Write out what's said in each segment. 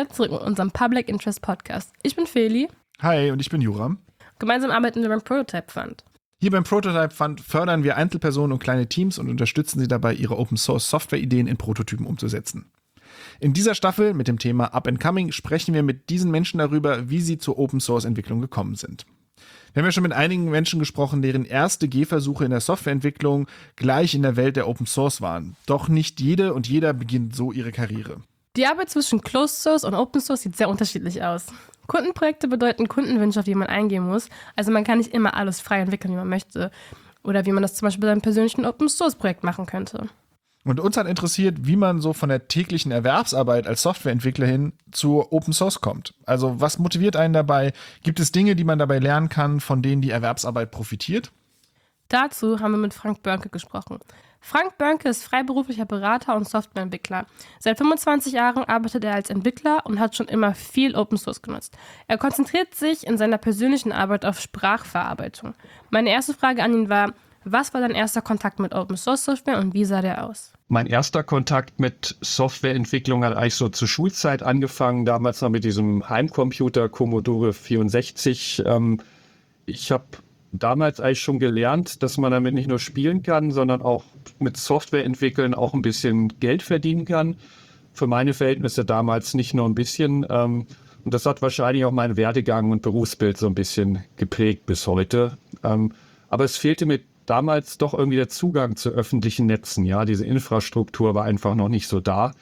wieder zurück mit unserem Public Interest Podcast. Ich bin Feli. Hi, und ich bin Juram. Gemeinsam arbeiten wir beim Prototype Fund. Hier beim Prototype Fund fördern wir Einzelpersonen und kleine Teams und unterstützen sie dabei, ihre Open-Source-Software-Ideen in Prototypen umzusetzen. In dieser Staffel mit dem Thema Up and Coming sprechen wir mit diesen Menschen darüber, wie sie zur Open-Source-Entwicklung gekommen sind. Wir haben ja schon mit einigen Menschen gesprochen, deren erste Gehversuche in der Softwareentwicklung gleich in der Welt der Open Source waren. Doch nicht jede und jeder beginnt so ihre Karriere. Die Arbeit zwischen Closed Source und Open Source sieht sehr unterschiedlich aus. Kundenprojekte bedeuten Kundenwünsche, auf die man eingehen muss. Also man kann nicht immer alles frei entwickeln, wie man möchte. Oder wie man das zum Beispiel bei einem persönlichen Open Source Projekt machen könnte. Und uns hat interessiert, wie man so von der täglichen Erwerbsarbeit als Softwareentwickler hin zu Open Source kommt. Also was motiviert einen dabei? Gibt es Dinge, die man dabei lernen kann, von denen die Erwerbsarbeit profitiert? Dazu haben wir mit Frank Börnke gesprochen. Frank Börnke ist freiberuflicher Berater und Softwareentwickler. Seit 25 Jahren arbeitet er als Entwickler und hat schon immer viel Open Source genutzt. Er konzentriert sich in seiner persönlichen Arbeit auf Sprachverarbeitung. Meine erste Frage an ihn war: Was war dein erster Kontakt mit Open Source Software und wie sah der aus? Mein erster Kontakt mit Softwareentwicklung hat eigentlich so zur Schulzeit angefangen, damals noch mit diesem Heimcomputer Commodore 64. Ich habe damals eigentlich schon gelernt, dass man damit nicht nur spielen kann, sondern auch mit Software entwickeln auch ein bisschen Geld verdienen kann. Für meine Verhältnisse damals nicht nur ein bisschen. Und das hat wahrscheinlich auch meinen Werdegang und Berufsbild so ein bisschen geprägt bis heute. Aber es fehlte mir damals doch irgendwie der Zugang zu öffentlichen Netzen. Ja, diese Infrastruktur war einfach noch nicht so da.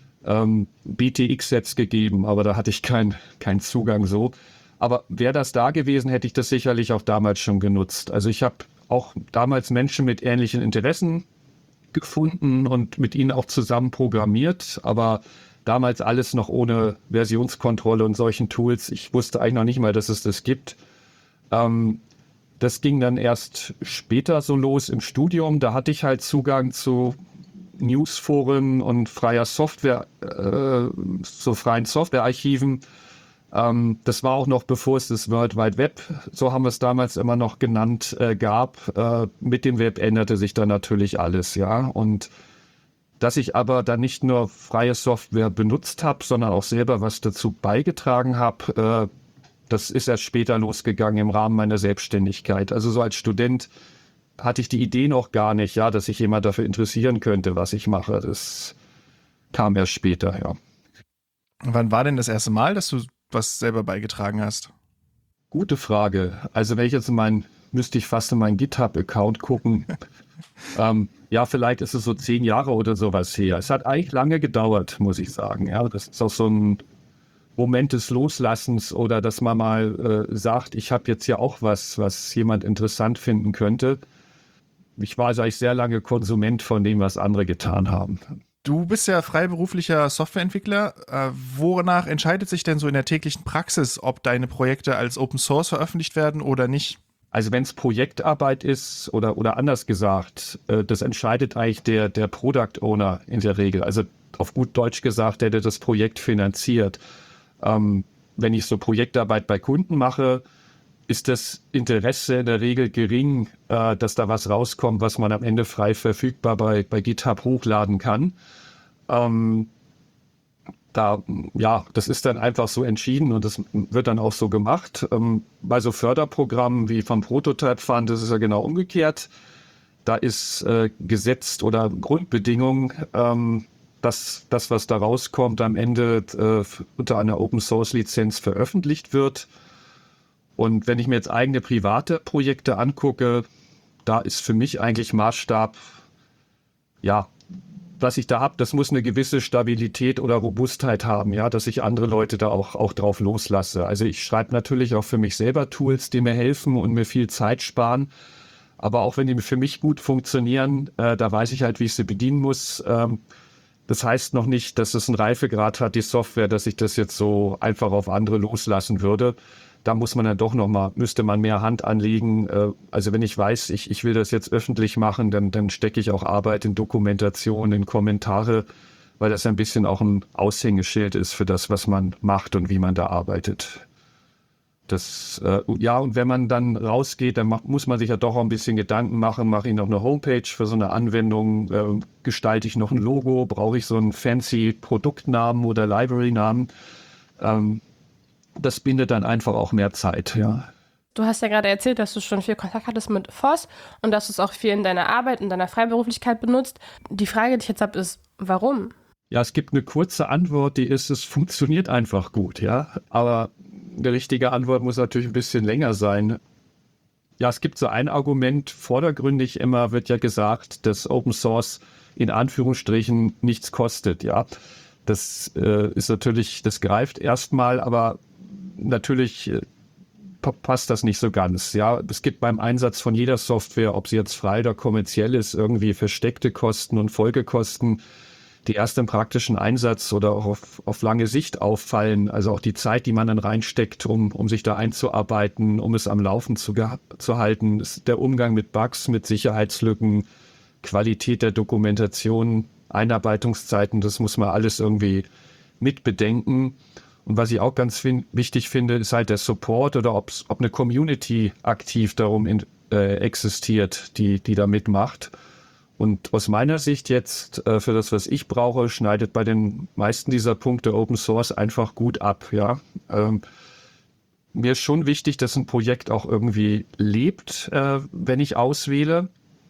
BTX hätte es gegeben, aber da hatte ich keinen Zugang so. Aber wäre das da gewesen, hätte ich das sicherlich auch damals schon genutzt. Also ich habe auch damals Menschen mit ähnlichen Interessen gefunden und mit ihnen auch zusammen programmiert, aber damals alles noch ohne Versionskontrolle und solchen Tools. Ich wusste eigentlich noch nicht mal, dass es das gibt. Das ging dann erst später so los im Studium. Da hatte ich halt Zugang zu Newsforen und freier Software, so freien Softwarearchiven. Das war auch noch, bevor es das World Wide Web, so haben wir es damals immer noch genannt, gab. Mit dem Web änderte sich dann natürlich alles, ja. Und dass ich aber dann nicht nur freie Software benutzt habe, sondern auch selber was dazu beigetragen habe, das ist erst später losgegangen im Rahmen meiner Selbstständigkeit. Also so als Student hatte ich die Idee noch gar nicht, ja, dass sich jemand dafür interessieren könnte, was ich mache. Das kam erst später, ja. Wann war denn das erste Mal, dass du was selber beigetragen hast? Gute Frage. Also wenn ich jetzt müsste ich fast in meinen GitHub-Account gucken. Ja, vielleicht ist es so 10 Jahre oder sowas her. Es hat eigentlich lange gedauert, muss ich sagen. Ja, das ist auch so ein Moment des Loslassens oder dass man mal sagt, ich habe jetzt ja auch was jemand interessant finden könnte. Ich war also eigentlich sehr lange Konsument von dem, was andere getan haben. Du bist ja freiberuflicher Softwareentwickler. Wonach entscheidet sich denn so in der täglichen Praxis, ob deine Projekte als Open Source veröffentlicht werden oder nicht? Also wenn es Projektarbeit ist oder anders gesagt, das entscheidet eigentlich der Product Owner in der Regel. Also auf gut Deutsch gesagt, der das Projekt finanziert. Wenn ich so Projektarbeit bei Kunden mache, ist das Interesse in der Regel gering, dass da was rauskommt, was man am Ende frei verfügbar bei GitHub hochladen kann. Das ist dann einfach so entschieden und das wird dann auch so gemacht. Bei so Förderprogrammen wie vom Prototype Fund, das ist ja genau umgekehrt. Da ist gesetzt oder Grundbedingung, dass das, was da rauskommt, am Ende unter einer Open-Source-Lizenz veröffentlicht wird. Und wenn ich mir jetzt eigene private Projekte angucke, da ist für mich eigentlich Maßstab, ja, was ich da habe, das muss eine gewisse Stabilität oder Robustheit haben, ja, dass ich andere Leute da auch drauf loslasse. Also ich schreibe natürlich auch für mich selber Tools, die mir helfen und mir viel Zeit sparen. Aber auch wenn die für mich gut funktionieren, da weiß ich halt, wie ich sie bedienen muss. Das heißt noch nicht, dass es einen Reifegrad hat, die Software, dass ich das jetzt so einfach auf andere loslassen würde. Da muss man dann doch müsste man mehr Hand anlegen. Also wenn ich weiß, ich will das jetzt öffentlich machen, dann stecke ich auch Arbeit in Dokumentation, in Kommentare, weil das ein bisschen auch ein Aushängeschild ist für das, was man macht und wie man da arbeitet. Und wenn man dann rausgeht, dann muss man sich ja doch auch ein bisschen Gedanken machen, mache ich noch eine Homepage für so eine Anwendung, gestalte ich noch ein Logo, brauche ich so einen fancy Produktnamen oder Library-Namen. Das bindet dann einfach auch mehr Zeit, ja. Du hast ja gerade erzählt, dass du schon viel Kontakt hattest mit FOSS und dass du es auch viel in deiner Arbeit, in deiner Freiberuflichkeit benutzt. Die Frage, die ich jetzt habe, ist, warum? Ja, es gibt eine kurze Antwort, die ist, es funktioniert einfach gut, ja. Aber eine richtige Antwort muss natürlich ein bisschen länger sein. Ja, es gibt so ein Argument, vordergründig immer wird ja gesagt, dass Open Source in Anführungsstrichen nichts kostet, ja. Das ist natürlich, das greift erstmal, aber natürlich passt das nicht so ganz. Ja, es gibt beim Einsatz von jeder Software, ob sie jetzt frei oder kommerziell ist, irgendwie versteckte Kosten und Folgekosten, die erst im praktischen Einsatz oder auch auf lange Sicht auffallen. Also auch die Zeit, die man dann reinsteckt, um sich da einzuarbeiten, um es am Laufen zu halten, ist der Umgang mit Bugs, mit Sicherheitslücken, Qualität der Dokumentation, Einarbeitungszeiten, das muss man alles irgendwie mitbedenken. Und was ich auch ganz wichtig finde, ist halt der Support oder ob eine Community aktiv darum existiert, die da mitmacht. Und aus meiner Sicht jetzt, für das, was ich brauche, schneidet bei den meisten dieser Punkte Open Source einfach gut ab. Ja? Mir ist schon wichtig, dass ein Projekt auch irgendwie lebt, wenn ich auswähle.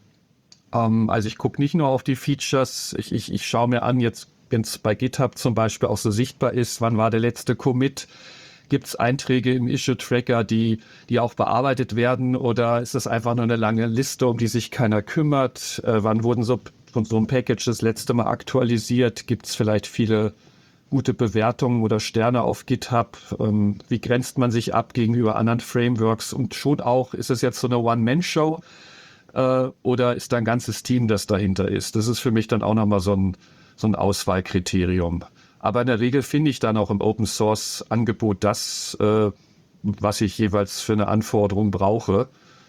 Also ich gucke nicht nur auf die Features, ich schaue mir an, jetzt wenn es bei GitHub zum Beispiel auch so sichtbar ist, wann war der letzte Commit, gibt es Einträge im Issue-Tracker, die auch bearbeitet werden oder ist das einfach nur eine lange Liste, um die sich keiner kümmert, wann wurden so ein Package das letzte Mal aktualisiert, gibt es vielleicht viele gute Bewertungen oder Sterne auf GitHub, wie grenzt man sich ab gegenüber anderen Frameworks und schon auch, ist es jetzt so eine One-Man-Show oder ist da ein ganzes Team, das dahinter ist? Das ist für mich dann auch nochmal so ein Auswahlkriterium. Aber in der Regel finde ich dann auch im Open-Source-Angebot das, was ich jeweils für eine Anforderung brauche.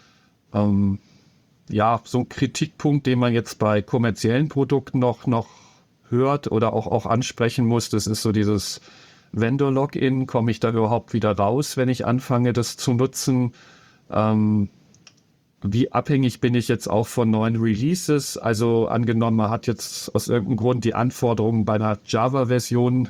Ja, so ein Kritikpunkt, den man jetzt bei kommerziellen Produkten noch hört oder auch ansprechen muss, das ist so dieses Vendor-Login. Komme ich da überhaupt wieder raus, wenn ich anfange, das zu nutzen? Wie abhängig bin ich jetzt auch von neuen Releases? Also angenommen, man hat jetzt aus irgendeinem Grund die Anforderungen bei einer Java-Version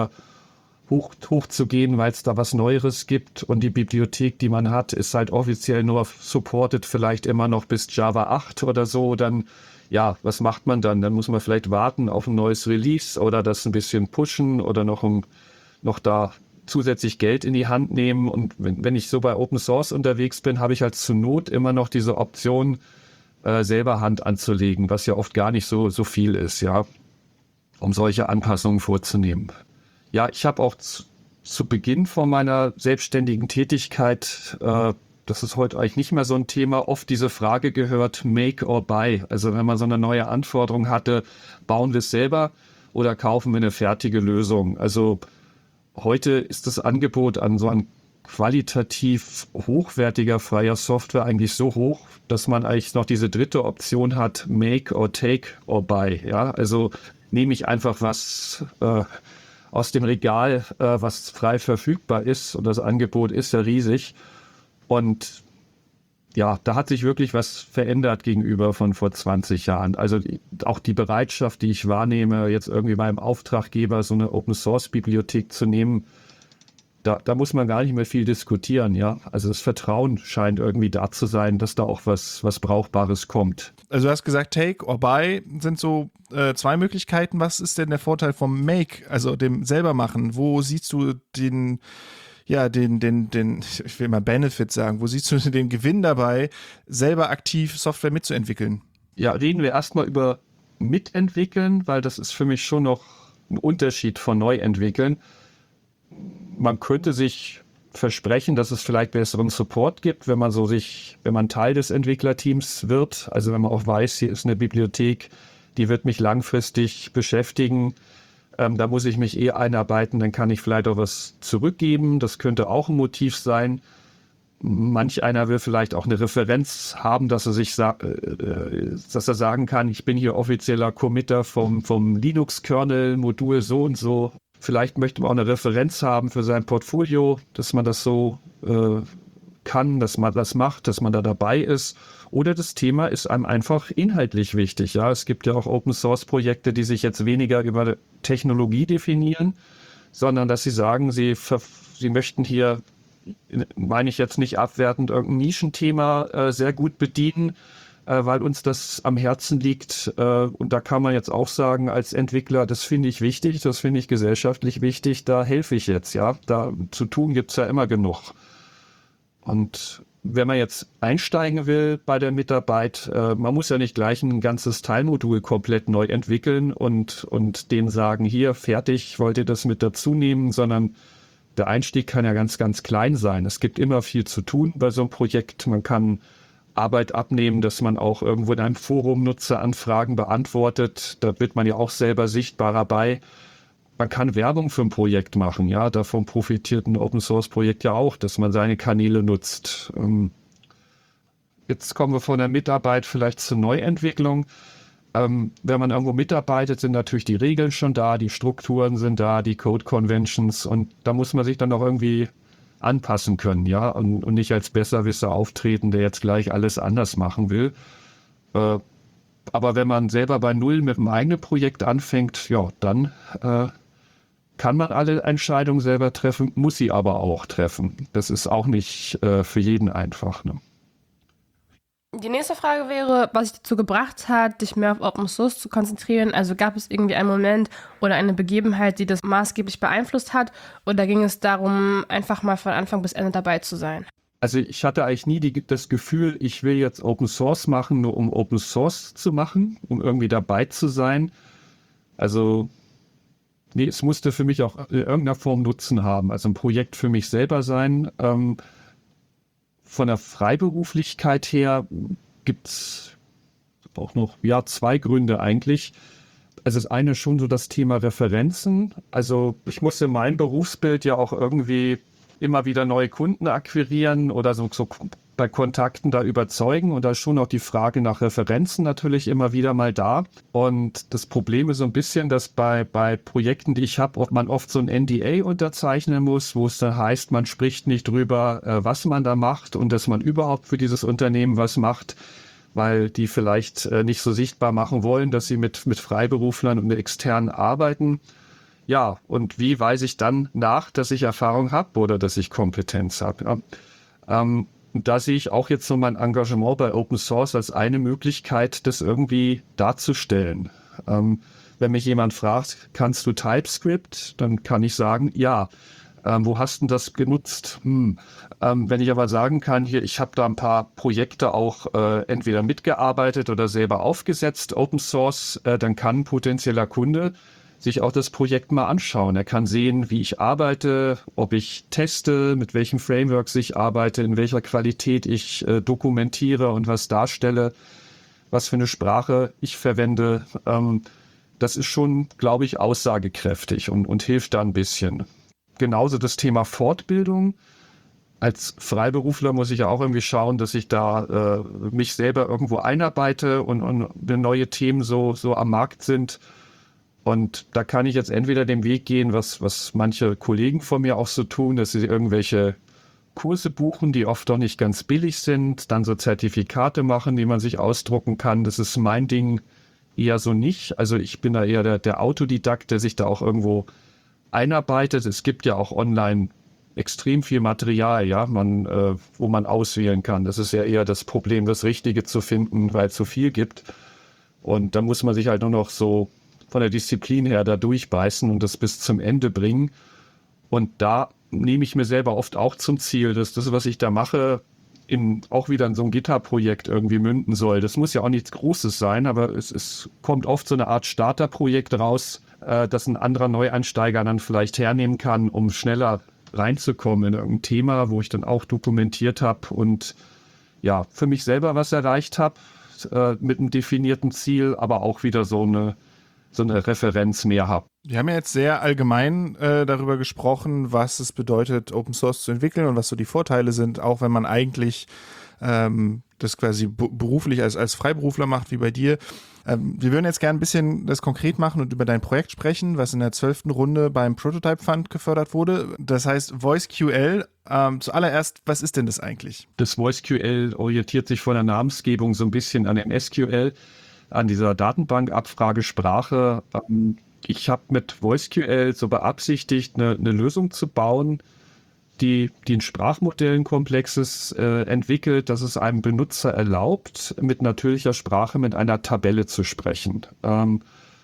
hochzugehen, weil es da was Neueres gibt und die Bibliothek, die man hat, ist halt offiziell nur supported vielleicht immer noch bis Java 8 oder so. Dann, ja, was macht man dann? Dann muss man vielleicht warten auf ein neues Release oder das ein bisschen pushen oder noch da zusätzlich Geld in die Hand nehmen. Und wenn ich so bei Open Source unterwegs bin, habe ich halt zur Not immer noch diese Option, selber Hand anzulegen, was ja oft gar nicht so viel ist, ja, um solche Anpassungen vorzunehmen. Ja, ich habe auch zu Beginn von meiner selbstständigen Tätigkeit, das ist heute eigentlich nicht mehr so ein Thema, oft diese Frage gehört, make or buy. Also wenn man so eine neue Anforderung hatte, bauen wir es selber oder kaufen wir eine fertige Lösung? Also heute ist das Angebot an so ein qualitativ hochwertiger freier Software eigentlich so hoch, dass man eigentlich noch diese dritte Option hat, make or take or buy. Ja, also nehme ich einfach was aus dem Regal, was frei verfügbar ist und das Angebot ist ja riesig. Und ja, da hat sich wirklich was verändert gegenüber von vor 20 Jahren. Also auch die Bereitschaft, die ich wahrnehme, jetzt irgendwie meinem Auftraggeber so eine Open-Source-Bibliothek zu nehmen, da muss man gar nicht mehr viel diskutieren, ja. Also das Vertrauen scheint irgendwie da zu sein, dass da auch was Brauchbares kommt. Also du hast gesagt, Take or Buy sind so zwei Möglichkeiten. Was ist denn der Vorteil vom Make, also dem selber machen? Wo siehst du den, ich will mal Benefit sagen, wo siehst du den Gewinn dabei, selber aktiv Software mitzuentwickeln? Ja, reden wir erstmal über mitentwickeln, weil das ist für mich schon noch ein Unterschied von neu entwickeln. Man könnte sich versprechen, dass es vielleicht besseren Support gibt, wenn man Teil des Entwicklerteams wird. Also wenn man auch weiß, hier ist eine Bibliothek, die wird mich langfristig beschäftigen. Da muss ich mich einarbeiten, dann kann ich vielleicht auch was zurückgeben. Das könnte auch ein Motiv sein. Manch einer will vielleicht auch eine Referenz haben, dass er sagen kann, ich bin hier offizieller Committer vom Linux-Kernel-Modul so und so. Vielleicht möchte man auch eine Referenz haben für sein Portfolio, dass man das so kann, dass man das macht, dass man da dabei ist. Oder das Thema ist einem einfach inhaltlich wichtig. Ja, es gibt ja auch Open-Source-Projekte, die sich jetzt weniger über Technologie definieren, sondern dass sie sagen, sie möchten hier, meine ich jetzt nicht abwertend, irgendein Nischenthema sehr gut bedienen, weil uns das am Herzen liegt. Und da kann man jetzt auch sagen, als Entwickler, das finde ich wichtig, das finde ich gesellschaftlich wichtig, da helfe ich jetzt, ja. Da zu tun gibt's ja immer genug. Und wenn man jetzt einsteigen will bei der Mitarbeit, man muss ja nicht gleich ein ganzes Teilmodul komplett neu entwickeln und denen sagen, hier, fertig, wollt ihr das mit dazu nehmen, sondern der Einstieg kann ja ganz, ganz klein sein. Es gibt immer viel zu tun bei so einem Projekt. Man kann Arbeit abnehmen, dass man auch irgendwo in einem Forum Nutzeranfragen beantwortet. Da wird man ja auch selber sichtbarer bei. Man kann Werbung für ein Projekt machen, ja, davon profitiert ein Open-Source-Projekt ja auch, dass man seine Kanäle nutzt. Jetzt kommen wir von der Mitarbeit vielleicht zur Neuentwicklung. Wenn man irgendwo mitarbeitet, sind natürlich die Regeln schon da, die Strukturen sind da, die Code-Conventions und da muss man sich dann auch irgendwie anpassen können, ja, und nicht als Besserwisser auftreten, der jetzt gleich alles anders machen will. Aber wenn man selber bei Null mit einem eigenen Projekt anfängt, ja, dann kann man alle Entscheidungen selber treffen, muss sie aber auch treffen. Das ist auch nicht für jeden einfach. Ne? Die nächste Frage wäre, was dich dazu gebracht hat, dich mehr auf Open Source zu konzentrieren. Also gab es irgendwie einen Moment oder eine Begebenheit, die das maßgeblich beeinflusst hat? Oder ging es darum, einfach mal von Anfang bis Ende dabei zu sein? Also ich hatte eigentlich nie das Gefühl, ich will jetzt Open Source machen, nur um Open Source zu machen, um irgendwie dabei zu sein. Also nee, es musste für mich auch in irgendeiner Form Nutzen haben. Also ein Projekt für mich selber sein. Von der Freiberuflichkeit her gibt's auch noch zwei Gründe eigentlich. Also das eine ist schon so das Thema Referenzen. Also ich musste in meinem Berufsbild ja auch irgendwie immer wieder neue Kunden akquirieren oder so bei Kontakten da überzeugen. Und da ist schon auch die Frage nach Referenzen natürlich immer wieder mal da. Und das Problem ist so ein bisschen, dass bei Projekten, die ich habe, man oft so ein NDA unterzeichnen muss, wo es dann heißt, man spricht nicht drüber, was man da macht und dass man überhaupt für dieses Unternehmen was macht, weil die vielleicht nicht so sichtbar machen wollen, dass sie mit Freiberuflern und mit Externen arbeiten. Ja, und wie weise ich dann nach, dass ich Erfahrung habe oder dass ich Kompetenz habe? Und da sehe ich auch jetzt so mein Engagement bei Open Source als eine Möglichkeit, das irgendwie darzustellen. Wenn mich jemand fragt, kannst du TypeScript? Dann kann ich sagen, ja. Wo hast du das genutzt? Wenn ich aber sagen kann, hier, ich habe da ein paar Projekte auch entweder mitgearbeitet oder selber aufgesetzt, Open Source, dann kann ein potenzieller Kunde sich auch das Projekt mal anschauen. Er kann sehen, wie ich arbeite, ob ich teste, mit welchen Frameworks ich arbeite, in welcher Qualität ich dokumentiere und was darstelle, was für eine Sprache ich verwende. Das ist schon, glaube ich, aussagekräftig und hilft da ein bisschen. Genauso das Thema Fortbildung. Als Freiberufler muss ich ja auch irgendwie schauen, dass ich da mich selber irgendwo einarbeite und wenn neue Themen so am Markt sind. Und da kann ich jetzt entweder den Weg gehen, was manche Kollegen von mir auch so tun, dass sie irgendwelche Kurse buchen, die oft doch nicht ganz billig sind, dann so Zertifikate machen, die man sich ausdrucken kann. Das ist mein Ding eher so nicht. Also ich bin da eher der Autodidakt, der sich da auch irgendwo einarbeitet. Es gibt ja auch online extrem viel Material, ja, wo man auswählen kann. Das ist ja eher das Problem, das Richtige zu finden, weil es so viel gibt. Und da muss man sich halt nur noch so von der Disziplin her da durchbeißen und das bis zum Ende bringen. Und da nehme ich mir selber oft auch zum Ziel, dass das, was ich da mache, auch wieder in so ein Gitarprojekt irgendwie münden soll. Das muss ja auch nichts Großes sein, aber es kommt oft so eine Art Starterprojekt raus, das ein anderer Neueinsteiger dann vielleicht hernehmen kann, um schneller reinzukommen in irgendein Thema, wo ich dann auch dokumentiert habe und ja, für mich selber was erreicht habe, mit einem definierten Ziel, aber auch wieder so eine Referenz mehr habe. Wir haben ja jetzt sehr allgemein darüber gesprochen, was es bedeutet, Open Source zu entwickeln und was so die Vorteile sind, auch wenn man eigentlich das quasi beruflich als Freiberufler macht, wie bei dir. Wir würden jetzt gerne ein bisschen das konkret machen und über dein Projekt sprechen, was in der 12. Runde beim Prototype Fund gefördert wurde. Das heißt VoiceQL. Zuallererst, was ist denn das eigentlich? Das VoiceQL orientiert sich von der Namensgebung so ein bisschen an dem SQL, an dieser Datenbankabfragesprache. ich habe mit VoiceQL so beabsichtigt, eine Lösung zu bauen, die ein Sprachmodellkomplexes entwickelt, das es einem Benutzer erlaubt, mit natürlicher Sprache mit einer Tabelle zu sprechen. Ein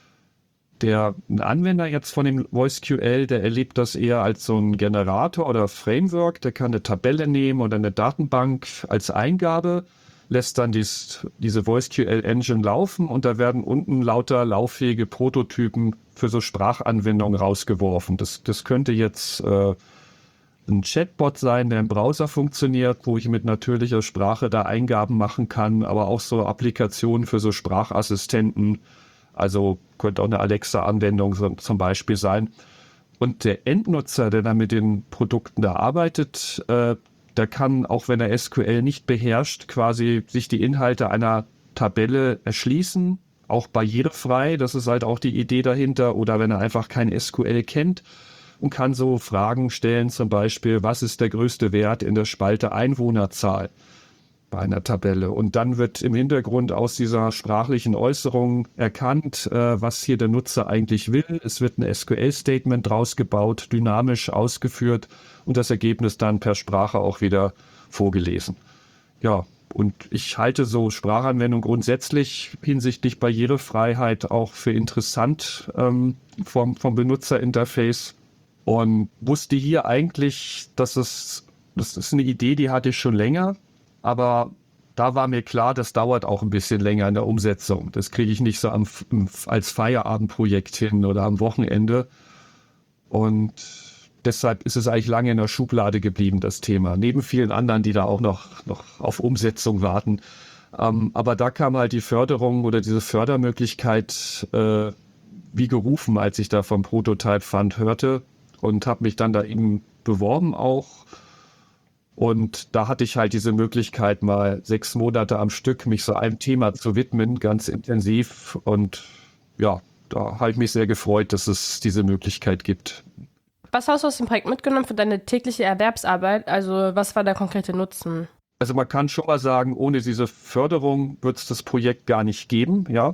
Anwender jetzt von dem VoiceQL, der erlebt das eher als so ein Generator oder Framework, der kann eine Tabelle nehmen oder eine Datenbank als Eingabe, lässt dann diese VoiceQL-Engine laufen und da werden unten lauter lauffähige Prototypen für so Sprachanwendungen rausgeworfen. Das könnte jetzt ein Chatbot sein, der im Browser funktioniert, wo ich mit natürlicher Sprache da Eingaben machen kann, aber auch so Applikationen für so Sprachassistenten. Also könnte auch eine Alexa-Anwendung zum Beispiel sein. Und der Endnutzer, der dann mit den Produkten da arbeitet, der kann, auch wenn er SQL nicht beherrscht, quasi sich die Inhalte einer Tabelle erschließen, auch barrierefrei. Das ist halt auch die Idee dahinter. Oder wenn er einfach kein SQL kennt und kann so Fragen stellen, zum Beispiel, was ist der größte Wert in der Spalte Einwohnerzahl bei einer Tabelle? Und dann wird im Hintergrund aus dieser sprachlichen Äußerung erkannt, was hier der Nutzer eigentlich will. Es wird ein SQL-Statement draus gebaut, dynamisch ausgeführt und das Ergebnis dann per Sprache auch wieder vorgelesen. Ja, und ich halte so Sprachanwendung grundsätzlich hinsichtlich Barrierefreiheit auch für interessant vom Benutzerinterface und wusste hier eigentlich, das ist eine Idee, die hatte ich schon länger, aber da war mir klar, das dauert auch ein bisschen länger in der Umsetzung. Das kriege ich nicht so als Feierabendprojekt hin oder am Wochenende. Und deshalb ist es eigentlich lange in der Schublade geblieben, das Thema. Neben vielen anderen, die da auch noch auf Umsetzung warten. Aber da kam halt die Förderung oder diese Fördermöglichkeit wie gerufen, als ich da vom Prototype Fund hörte und habe mich dann da eben beworben auch. Und da hatte ich halt diese Möglichkeit, mal 6 Monate am Stück mich so einem Thema zu widmen, ganz intensiv. Und ja, da habe ich mich sehr gefreut, dass es diese Möglichkeit gibt. Was hast du aus dem Projekt mitgenommen für deine tägliche Erwerbsarbeit? Also was war der konkrete Nutzen? Also man kann schon mal sagen, ohne diese Förderung wird es das Projekt gar nicht geben. Ja,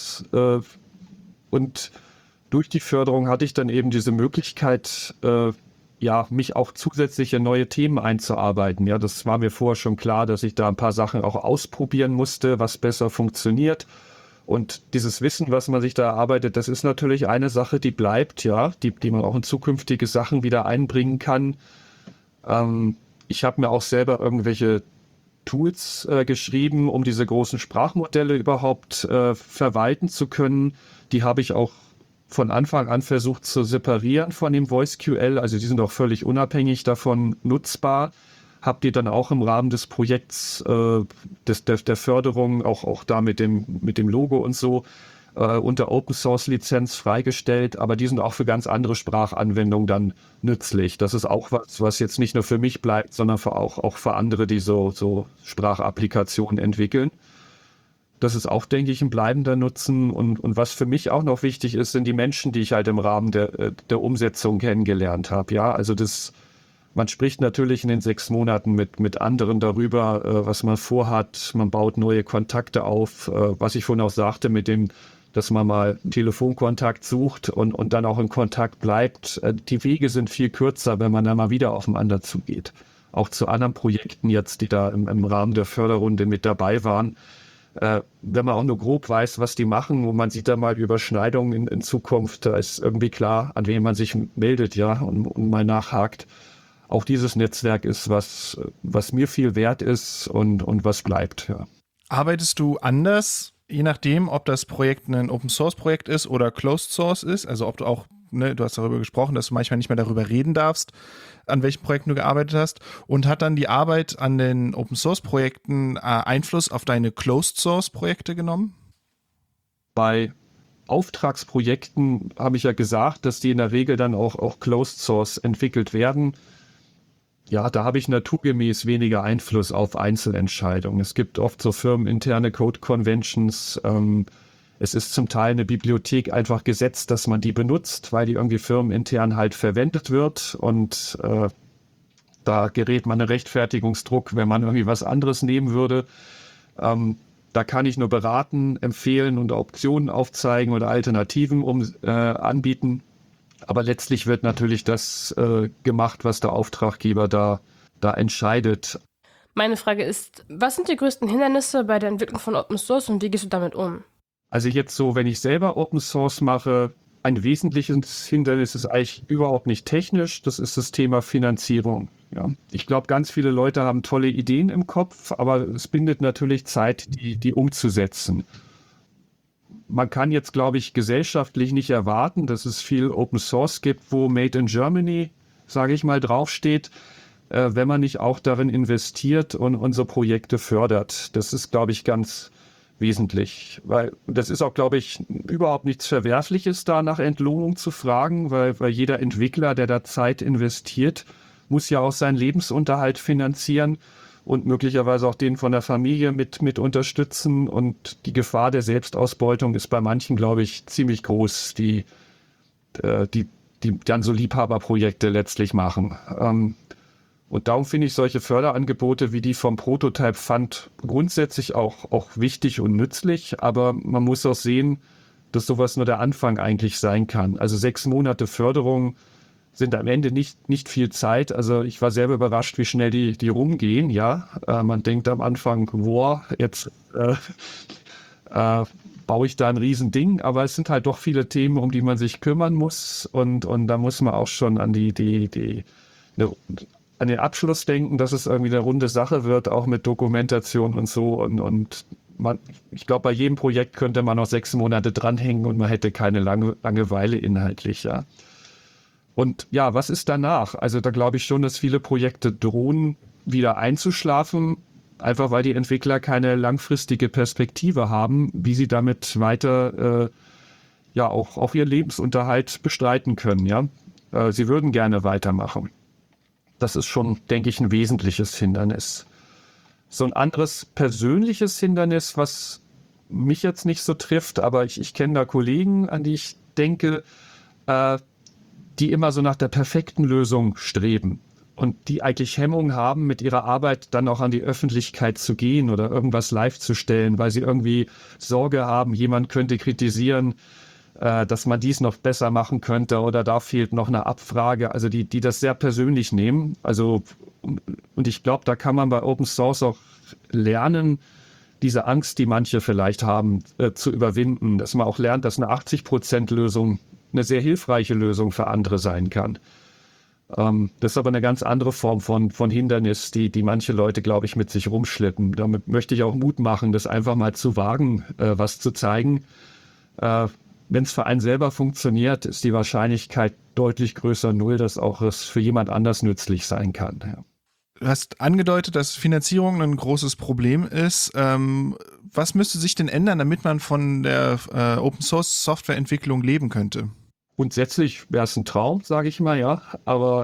und durch die Förderung hatte ich dann eben diese Möglichkeit, mich auch zusätzlich in neue Themen einzuarbeiten. Ja, das war mir vorher schon klar, dass ich da ein paar Sachen auch ausprobieren musste, was besser funktioniert. Und dieses Wissen, was man sich da erarbeitet, das ist natürlich eine Sache, die bleibt, ja, die man auch in zukünftige Sachen wieder einbringen kann. Ich habe mir auch selber irgendwelche Tools geschrieben, um diese großen Sprachmodelle überhaupt verwalten zu können. Die habe ich auch von Anfang an versucht zu separieren von dem VoiceQL, also die sind auch völlig unabhängig davon nutzbar. Habt ihr dann auch im Rahmen des Projekts der Förderung, auch da mit dem Logo und so, unter Open Source Lizenz freigestellt, aber die sind auch für ganz andere Sprachanwendungen dann nützlich. Das ist auch was jetzt nicht nur für mich bleibt, sondern auch für andere, die so Sprachapplikationen entwickeln. Das ist auch, denke ich, ein bleibender Nutzen. Und was für mich auch noch wichtig ist, sind die Menschen, die ich halt im Rahmen der Umsetzung kennengelernt habe. Ja, also man spricht natürlich in den 6 Monaten mit anderen darüber, was man vorhat. Man baut neue Kontakte auf. Was ich vorhin auch sagte, dass man mal Telefonkontakt sucht und dann auch in Kontakt bleibt. Die Wege sind viel kürzer, wenn man dann mal wieder aufeinander zugeht. Auch zu anderen Projekten jetzt, die da im Rahmen der Förderrunde mit dabei waren. Wenn man auch nur grob weiß, was die machen und man sieht da mal Überschneidungen in Zukunft, da ist irgendwie klar, an wen man sich meldet, ja, und mal nachhakt. Auch dieses Netzwerk ist was mir viel wert ist und was bleibt, ja. Arbeitest du anders, je nachdem, ob das Projekt ein Open-Source-Projekt ist oder Closed Source ist? Also ob du auch, du hast darüber gesprochen, dass du manchmal nicht mehr darüber reden darfst, an welchen Projekten du gearbeitet hast. Und hat dann die Arbeit an den Open-Source-Projekten Einfluss auf deine Closed-Source-Projekte genommen? Bei Auftragsprojekten habe ich ja gesagt, dass die in der Regel dann auch Closed Source entwickelt werden. Ja, da habe ich naturgemäß weniger Einfluss auf Einzelentscheidungen. Es gibt oft so firmeninterne Code-Conventions. Es ist zum Teil eine Bibliothek einfach gesetzt, dass man die benutzt, weil die irgendwie firmenintern halt verwendet wird. Und da gerät man in Rechtfertigungsdruck, wenn man irgendwie was anderes nehmen würde. Da kann ich nur beraten, empfehlen und Optionen aufzeigen oder Alternativen anbieten. Aber letztlich wird natürlich das gemacht, was der Auftraggeber da entscheidet. Meine Frage ist, was sind die größten Hindernisse bei der Entwicklung von Open Source und wie gehst du damit um? Also jetzt so, wenn ich selber Open Source mache, ein wesentliches Hindernis ist eigentlich überhaupt nicht technisch, das ist das Thema Finanzierung. Ja. Ich glaube, ganz viele Leute haben tolle Ideen im Kopf, aber es bindet natürlich Zeit, die umzusetzen. Man kann jetzt, glaube ich, gesellschaftlich nicht erwarten, dass es viel Open Source gibt, wo Made in Germany, sage ich mal, draufsteht, wenn man nicht auch darin investiert und unsere Projekte fördert. Das ist, glaube ich, ganz wesentlich, weil das ist auch, glaube ich, überhaupt nichts Verwerfliches, da nach Entlohnung zu fragen, weil jeder Entwickler, der da Zeit investiert, muss ja auch seinen Lebensunterhalt finanzieren und möglicherweise auch den von der Familie mit unterstützen. Und die Gefahr der Selbstausbeutung ist bei manchen, glaube ich, ziemlich groß, die dann so Liebhaberprojekte letztlich machen. Und darum finde ich solche Förderangebote wie die vom Prototype Fund grundsätzlich auch wichtig und nützlich. Aber man muss auch sehen, dass sowas nur der Anfang eigentlich sein kann. Also 6 Monate Förderung sind am Ende nicht viel Zeit. Also ich war selber überrascht, wie schnell die rumgehen. Ja, man denkt am Anfang, wow, jetzt baue ich da ein Riesending. Aber es sind halt doch viele Themen, um die man sich kümmern muss. Und da muss man auch schon an an den Abschluss denken, dass es irgendwie eine runde Sache wird, auch mit Dokumentation und so. Und ich glaube, bei jedem Projekt könnte man noch 6 Monate dranhängen und man hätte keine Langeweile inhaltlich, ja. Und ja, was ist danach? Also da glaube ich schon, dass viele Projekte drohen, wieder einzuschlafen, einfach weil die Entwickler keine langfristige Perspektive haben, wie sie damit weiter auch ihren Lebensunterhalt bestreiten können, ja. Sie würden gerne weitermachen. Das ist schon, denke ich, ein wesentliches Hindernis. So ein anderes persönliches Hindernis, was mich jetzt nicht so trifft, aber ich kenne da Kollegen, an die ich denke, die immer so nach der perfekten Lösung streben und die eigentlich Hemmung haben, mit ihrer Arbeit dann auch an die Öffentlichkeit zu gehen oder irgendwas live zu stellen, weil sie irgendwie Sorge haben, jemand könnte kritisieren, dass man dies noch besser machen könnte oder da fehlt noch eine Abfrage, also die das sehr persönlich nehmen. Also, und ich glaube, da kann man bei Open Source auch lernen, diese Angst, die manche vielleicht haben, zu überwinden, dass man auch lernt, dass eine 80% Lösung eine sehr hilfreiche Lösung für andere sein kann. Das ist aber eine ganz andere Form von Hindernis, die manche Leute, glaube ich, mit sich rumschleppen. Damit möchte ich auch Mut machen, das einfach mal zu wagen, was zu zeigen. Wenn es für einen selber funktioniert, ist die Wahrscheinlichkeit deutlich größer 0, dass auch es für jemand anders nützlich sein kann. Ja. Du hast angedeutet, dass Finanzierung ein großes Problem ist. Was müsste sich denn ändern, damit man von der Open-Source-Softwareentwicklung leben könnte? Grundsätzlich wäre es ein Traum, sage ich mal, ja. Aber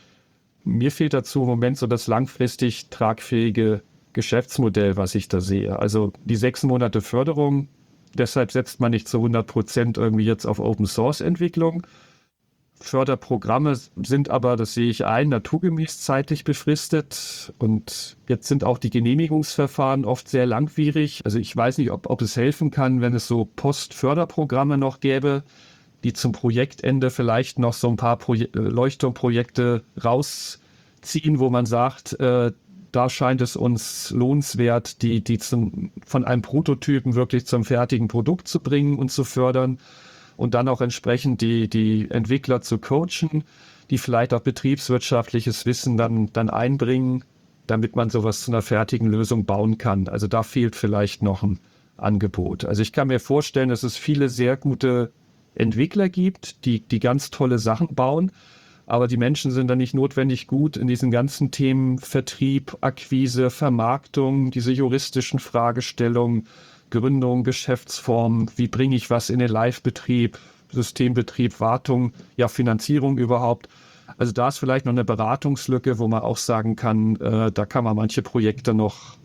mir fehlt dazu im Moment so das langfristig tragfähige Geschäftsmodell, was ich da sehe. Also die 6 Monate Förderung, deshalb setzt man nicht zu 100% irgendwie jetzt auf Open-Source-Entwicklung. Förderprogramme sind aber, das sehe ich ein, naturgemäß zeitlich befristet. Und jetzt sind auch die Genehmigungsverfahren oft sehr langwierig. Also ich weiß nicht, ob es helfen kann, wenn es so Post-Förderprogramme noch gäbe, die zum Projektende vielleicht noch so ein paar Leuchtturmprojekte rausziehen, wo man sagt, da scheint es uns lohnenswert, die von einem Prototypen wirklich zum fertigen Produkt zu bringen und zu fördern und dann auch entsprechend die Entwickler zu coachen, die vielleicht auch betriebswirtschaftliches Wissen dann einbringen, damit man sowas zu einer fertigen Lösung bauen kann. Also da fehlt vielleicht noch ein Angebot. Also ich kann mir vorstellen, dass es viele sehr gute Entwickler gibt, die ganz tolle Sachen bauen, aber die Menschen sind dann nicht notwendig gut in diesen ganzen Themen Vertrieb, Akquise, Vermarktung, diese juristischen Fragestellungen, Gründung, Geschäftsform, wie bringe ich was in den Live-Betrieb, Systembetrieb, Wartung, ja Finanzierung überhaupt. Also da ist vielleicht noch eine Beratungslücke, wo man auch sagen kann, da kann man manche Projekte noch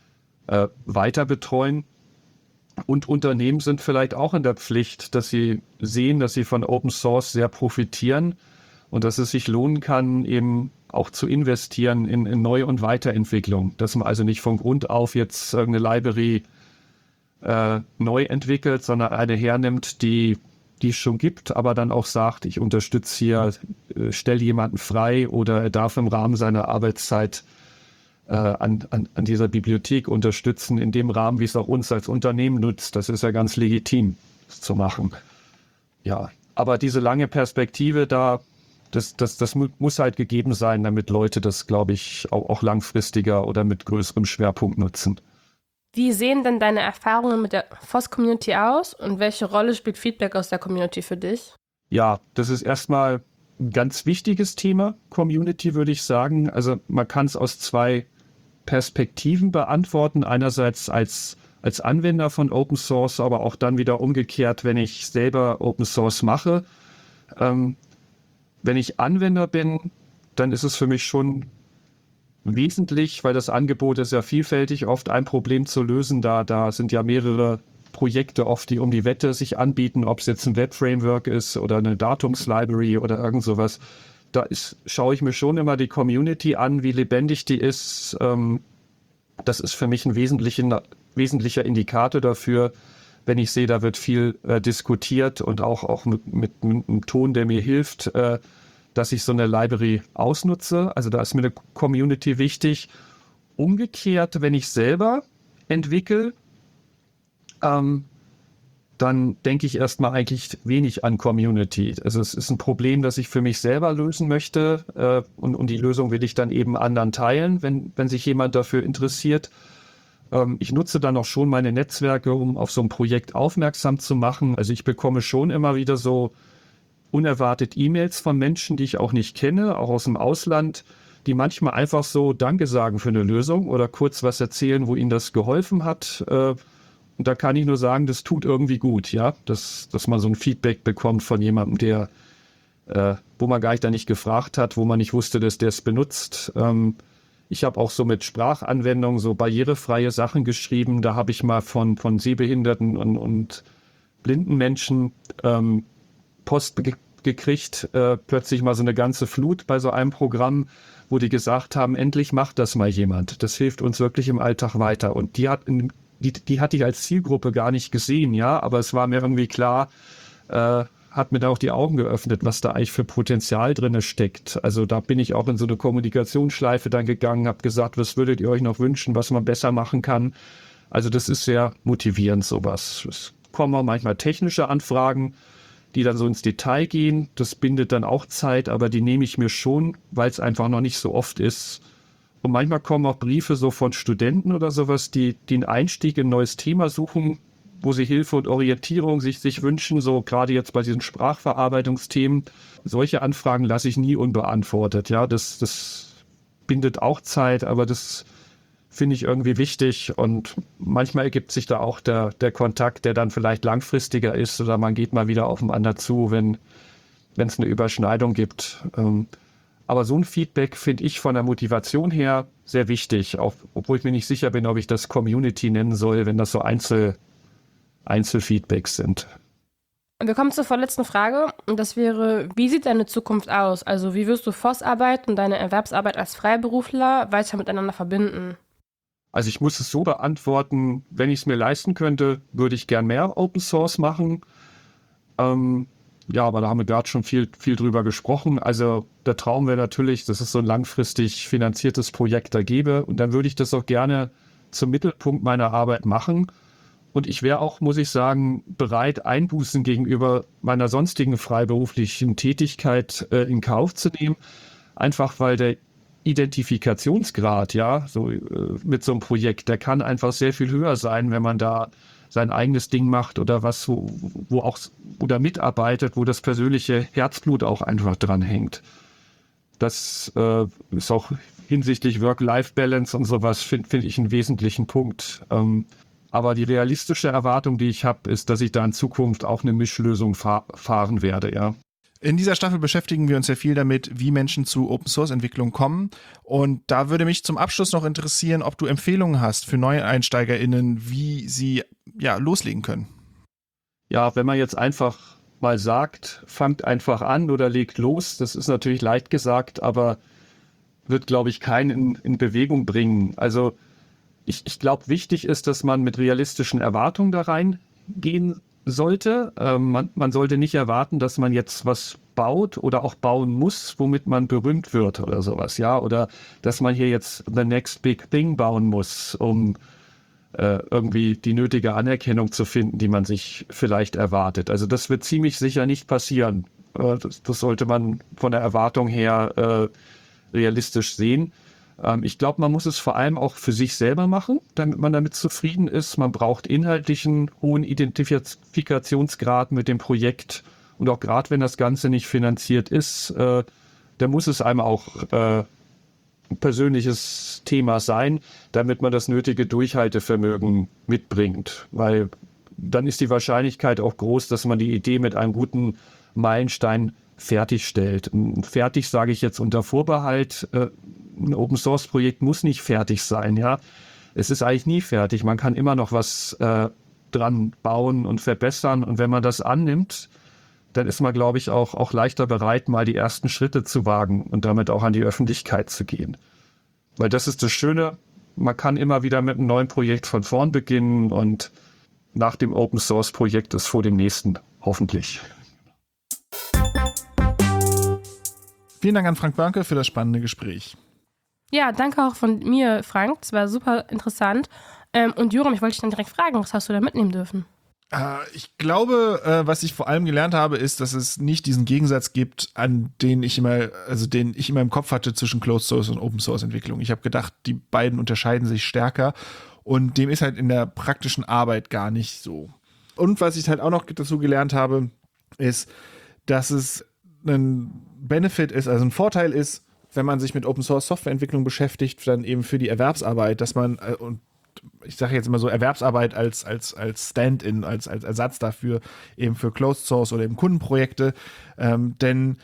weiter betreuen. Und Unternehmen sind vielleicht auch in der Pflicht, dass sie sehen, dass sie von Open Source sehr profitieren und dass es sich lohnen kann, eben auch zu investieren in Neu- und Weiterentwicklung. Dass man also nicht von Grund auf jetzt irgendeine Library neu entwickelt, sondern eine hernimmt, die es schon gibt, aber dann auch sagt, ich unterstütze hier, stelle jemanden frei oder er darf im Rahmen seiner Arbeitszeit an dieser Bibliothek unterstützen, in dem Rahmen, wie es auch uns als Unternehmen nutzt. Das ist ja ganz legitim, das zu machen. Ja, aber diese lange Perspektive das muss halt gegeben sein, damit Leute das, glaube ich, auch langfristiger oder mit größerem Schwerpunkt nutzen. Wie sehen denn deine Erfahrungen mit der FOSS-Community aus und welche Rolle spielt Feedback aus der Community für dich? Ja, das ist erstmal ein ganz wichtiges Thema, Community, würde ich sagen. Also man kann es aus zwei Perspektiven beantworten. Einerseits als Anwender von Open Source, aber auch dann wieder umgekehrt, wenn ich selber Open Source mache. Wenn ich Anwender bin, dann ist es für mich schon wesentlich, weil das Angebot ist ja vielfältig, oft ein Problem zu lösen. Da sind ja mehrere Projekte oft, die um die Wette sich anbieten, ob es jetzt ein Web-Framework ist oder eine Datumslibrary oder irgend sowas. Schaue ich mir schon immer die Community an, wie lebendig die ist. Das ist für mich ein wesentlicher Indikator dafür, wenn ich sehe, da wird viel diskutiert und auch mit einem Ton, der mir hilft, dass ich so eine Library ausnutze. Also da ist mir eine Community wichtig. Umgekehrt, wenn ich selber entwickle, dann denke ich erstmal eigentlich wenig an Community. Also es ist ein Problem, das ich für mich selber lösen möchte und die Lösung will ich dann eben anderen teilen, wenn sich jemand dafür interessiert. Ich nutze dann auch schon meine Netzwerke, um auf so ein Projekt aufmerksam zu machen. Also ich bekomme schon immer wieder so unerwartet E-Mails von Menschen, die ich auch nicht kenne, auch aus dem Ausland, die manchmal einfach so Danke sagen für eine Lösung oder kurz was erzählen, wo ihnen das geholfen hat. Und da kann ich nur sagen, das tut irgendwie gut, ja, dass man so ein Feedback bekommt von jemandem, wo man gar nicht gefragt hat, wo man nicht wusste, dass der es benutzt. Ich habe auch so mit Sprachanwendungen so barrierefreie Sachen geschrieben. Da habe ich mal von sehbehinderten und blinden Menschen Post gekriegt, plötzlich mal so eine ganze Flut bei so einem Programm, wo die gesagt haben, endlich macht das mal jemand. Das hilft uns wirklich im Alltag weiter. Und die hatte ich als Zielgruppe gar nicht gesehen, ja, aber es war mir irgendwie klar, hat mir da auch die Augen geöffnet, was da eigentlich für Potenzial drin steckt. Also da bin ich auch in so eine Kommunikationsschleife dann gegangen, habe gesagt, was würdet ihr euch noch wünschen, was man besser machen kann. Also das ist sehr motivierend, sowas. Es kommen auch manchmal technische Anfragen, die dann so ins Detail gehen. Das bindet dann auch Zeit, aber die nehme ich mir schon, weil es einfach noch nicht so oft ist. Und manchmal kommen auch Briefe so von Studenten oder sowas, die einen Einstieg in ein neues Thema suchen, wo sie Hilfe und Orientierung sich wünschen, so gerade jetzt bei diesen Sprachverarbeitungsthemen. Solche Anfragen lasse ich nie unbeantwortet. Ja, das bindet auch Zeit, aber das finde ich irgendwie wichtig und manchmal ergibt sich da auch der Kontakt, der dann vielleicht langfristiger ist oder man geht mal wieder aufeinander zu, wenn es eine Überschneidung gibt. Aber so ein Feedback finde ich von der Motivation her sehr wichtig, auch, obwohl ich mir nicht sicher bin, ob ich das Community nennen soll, wenn das so Einzelfeedbacks sind. Wir kommen zur vorletzten Frage und das wäre, wie sieht deine Zukunft aus? Also wie wirst du FOSS-Arbeit und deine Erwerbsarbeit als Freiberufler weiter miteinander verbinden? Also ich muss es so beantworten, wenn ich es mir leisten könnte, würde ich gern mehr Open Source machen. Ja, aber da haben wir gerade schon viel drüber gesprochen. Also der Traum wäre natürlich, dass es so ein langfristig finanziertes Projekt da gäbe. Und dann würde ich das auch gerne zum Mittelpunkt meiner Arbeit machen. Und ich wäre auch, muss ich sagen, bereit, Einbußen gegenüber meiner sonstigen freiberuflichen Tätigkeit in Kauf zu nehmen. Einfach weil der Identifikationsgrad, ja, so mit so einem Projekt, der kann einfach sehr viel höher sein, wenn man da sein eigenes Ding macht oder was, wo auch oder mitarbeitet, wo das persönliche Herzblut auch einfach dran hängt. Das ist auch hinsichtlich Work-Life-Balance und sowas, finde ich einen wesentlichen Punkt. Aber die realistische Erwartung, die ich habe, ist, dass ich da in Zukunft auch eine Mischlösung fahren werde, ja. In dieser Staffel beschäftigen wir uns ja viel damit, wie Menschen zu Open-Source-Entwicklung kommen. Und da würde mich zum Abschluss noch interessieren, ob du Empfehlungen hast für NeueinsteigerInnen, wie sie loslegen können. Ja, wenn man jetzt einfach mal sagt, fangt einfach an oder legt los, das ist natürlich leicht gesagt, aber wird, glaube ich, keinen in Bewegung bringen. Also Ich glaube, wichtig ist, dass man mit realistischen Erwartungen da reingehen sollte. Man sollte nicht erwarten, dass man jetzt was baut oder auch bauen muss, womit man berühmt wird oder sowas, ja, oder dass man hier jetzt the next big thing bauen muss, um irgendwie die nötige Anerkennung zu finden, die man sich vielleicht erwartet. Also das wird ziemlich sicher nicht passieren. Das sollte man von der Erwartung her realistisch sehen. Ich glaube, man muss es vor allem auch für sich selber machen, damit man damit zufrieden ist. Man braucht inhaltlichen hohen Identifikationsgrad mit dem Projekt. Und auch gerade wenn das Ganze nicht finanziert ist, da muss es einem auch ein persönliches Thema sein, damit man das nötige Durchhaltevermögen mitbringt. Weil dann ist die Wahrscheinlichkeit auch groß, dass man die Idee mit einem guten Meilenstein fertigstellt. Fertig sage ich jetzt unter Vorbehalt. Ein Open-Source-Projekt muss nicht fertig sein. Ja, es ist eigentlich nie fertig. Man kann immer noch was dran bauen und verbessern. Und wenn man das annimmt, dann ist man, glaube ich, auch leichter bereit, mal die ersten Schritte zu wagen und damit auch an die Öffentlichkeit zu gehen. Weil das ist das Schöne, man kann immer wieder mit einem neuen Projekt von vorn beginnen und nach dem Open-Source-Projekt ist vor dem nächsten, hoffentlich. Vielen Dank an Frank Börnke für das spannende Gespräch. Ja, danke auch von mir, Frank. Es war super interessant. Und Joram, ich wollte dich dann direkt fragen, was hast du da mitnehmen dürfen? Ich glaube, was ich vor allem gelernt habe, ist, dass es nicht diesen Gegensatz gibt, den ich immer im Kopf hatte zwischen Closed Source und Open Source Entwicklung. Ich habe gedacht, die beiden unterscheiden sich stärker und dem ist halt in der praktischen Arbeit gar nicht so. Und was ich halt auch noch dazu gelernt habe, ist, dass es ein Benefit ist, also ein Vorteil ist, wenn man sich mit Open Source Softwareentwicklung beschäftigt, dann eben für die Erwerbsarbeit, dass man und ich sage jetzt immer so Erwerbsarbeit als Stand-in, als Ersatz dafür, eben für Closed Source oder eben Kundenprojekte, denn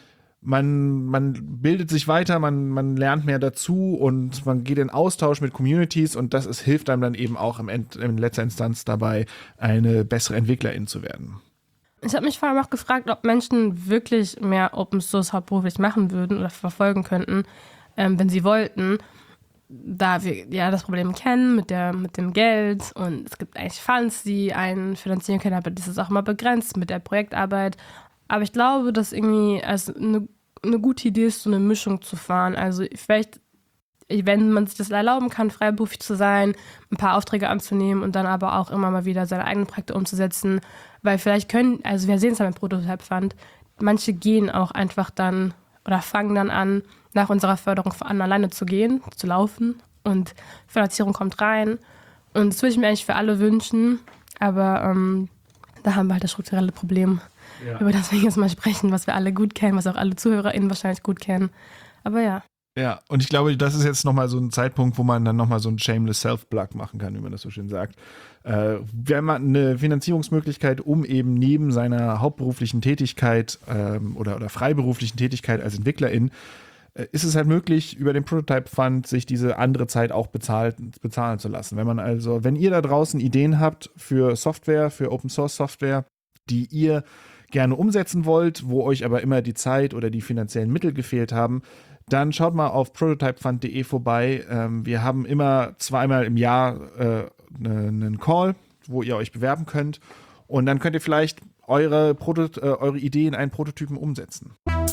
man bildet sich weiter, man lernt mehr dazu und man geht in Austausch mit Communities und hilft einem dann eben auch in letzter Instanz dabei, eine bessere Entwicklerin zu werden. Ich habe mich vor allem auch gefragt, ob Menschen wirklich mehr Open Source hauptberuflich machen würden oder verfolgen könnten, wenn sie wollten. Da wir ja das Problem kennen mit dem Geld und es gibt eigentlich Funds, die einen finanzieren können, aber das ist auch immer begrenzt mit der Projektarbeit. Aber ich glaube, dass irgendwie als eine gute Idee ist, so eine Mischung zu fahren. Also vielleicht, wenn man sich das erlauben kann, freiberuflich zu sein, ein paar Aufträge anzunehmen und dann aber auch immer mal wieder seine eigenen Projekte umzusetzen, weil vielleicht wir sehen es ja beim Prototype Fund, manche gehen auch einfach dann oder fangen dann an, nach unserer Förderung an alleine zu gehen, zu laufen und Finanzierung kommt rein und das würde ich mir eigentlich für alle wünschen, aber da haben wir halt das strukturelle Problem, über das wir jetzt mal sprechen, was wir alle gut kennen, was auch alle ZuhörerInnen wahrscheinlich gut kennen, aber ja. Ja, und ich glaube, das ist jetzt nochmal so ein Zeitpunkt, wo man dann nochmal so einen shameless Self-Plug machen kann, wie man das so schön sagt. Wenn man eine Finanzierungsmöglichkeit, um eben neben seiner hauptberuflichen Tätigkeit oder freiberuflichen Tätigkeit als Entwicklerin, ist es halt möglich, über den Prototype Fund sich diese andere Zeit auch bezahlen zu lassen. Wenn ihr da draußen Ideen habt für Software, für Open Source Software, die ihr gerne umsetzen wollt, wo euch aber immer die Zeit oder die finanziellen Mittel gefehlt haben, dann schaut mal auf prototypefund.de vorbei. Wir haben immer zweimal im Jahr einen Call, wo ihr euch bewerben könnt. Und dann könnt ihr vielleicht eure Idee in einen Prototypen umsetzen.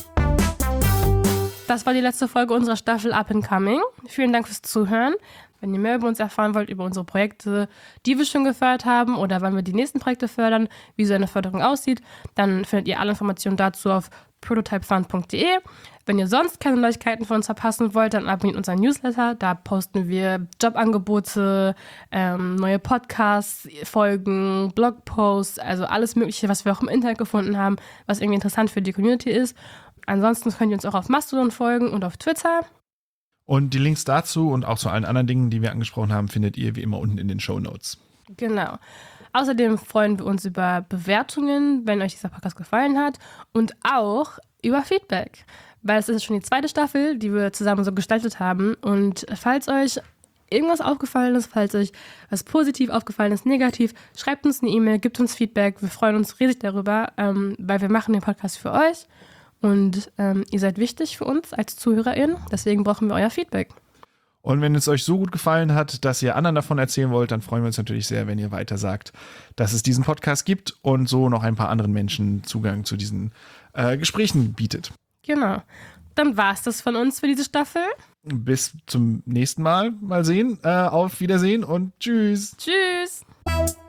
Das war die letzte Folge unserer Staffel Up and Coming. Vielen Dank fürs Zuhören. Wenn ihr mehr über uns erfahren wollt, über unsere Projekte, die wir schon gefördert haben oder wann wir die nächsten Projekte fördern, wie so eine Förderung aussieht, dann findet ihr alle Informationen dazu auf prototypefund.de. Wenn ihr sonst keine Neuigkeiten von uns verpassen wollt, dann abonniert unseren Newsletter. Da posten wir Jobangebote, neue Podcasts, Folgen, Blogposts, also alles Mögliche, was wir auch im Internet gefunden haben, was irgendwie interessant für die Community ist. Ansonsten könnt ihr uns auch auf Mastodon folgen und auf Twitter. Und die Links dazu und auch zu allen anderen Dingen, die wir angesprochen haben, findet ihr wie immer unten in den Shownotes. Genau. Außerdem freuen wir uns über Bewertungen, wenn euch dieser Podcast gefallen hat und auch über Feedback, weil es ist schon die zweite Staffel, die wir zusammen so gestaltet haben und falls euch irgendwas aufgefallen ist, falls euch was positiv aufgefallen ist, negativ, schreibt uns eine E-Mail, gebt uns Feedback, wir freuen uns riesig darüber, weil wir machen den Podcast für euch und ihr seid wichtig für uns als ZuhörerInnen, deswegen brauchen wir euer Feedback. Und wenn es euch so gut gefallen hat, dass ihr anderen davon erzählen wollt, dann freuen wir uns natürlich sehr, wenn ihr weiter sagt, dass es diesen Podcast gibt und so noch ein paar anderen Menschen Zugang zu diesen Gesprächen bietet. Genau. Dann war es das von uns für diese Staffel. Bis zum nächsten Mal. Mal sehen. Auf Wiedersehen und tschüss. Tschüss.